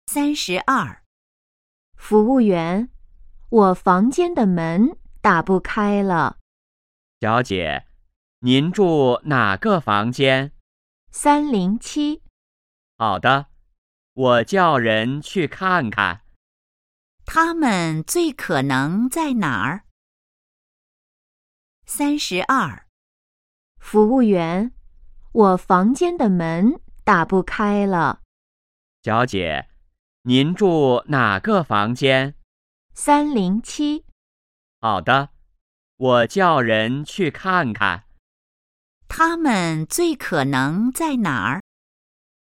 32。 服务员，我房间的门打不开了。 小姐，您住哪个房间 307。 好的，我叫人去看看。 他们最可能在哪儿？32。 服务员，我房间的门打不开了。 小姐，您住哪个房间 307。 好的，我叫人去看看。 他们最可能在哪儿？